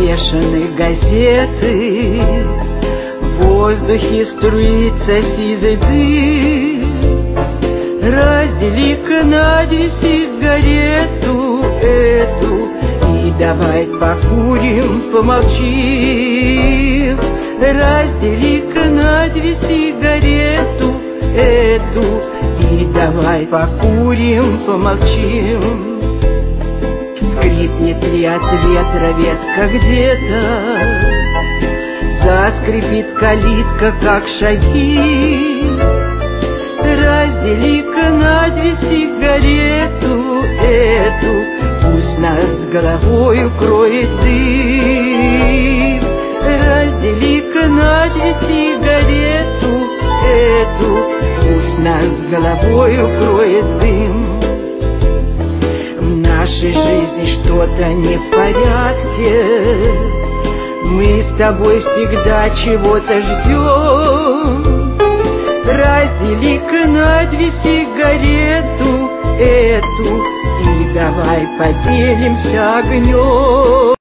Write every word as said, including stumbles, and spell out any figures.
развешаны газеты, в воздухе струится сизый дым. Раздели-ка на две сигарету эту, и давай покурим, помолчим. Раздели-ка на две сигарету эту, и давай покурим, помолчим. Скрипнет ли от ветра ветка где-то, заскрипит калитка, как шаги. Раздели-ка на две сигарету эту, пусть нас с головой укроет дым. Раздели-ка на две сигарету эту, пусть нас с головой укроет дым. В нашей жизни что-то не в порядке, мы с тобой всегда чего-то ждем. Раздели-ка на две сигарету эту, и давай поделимся огнем.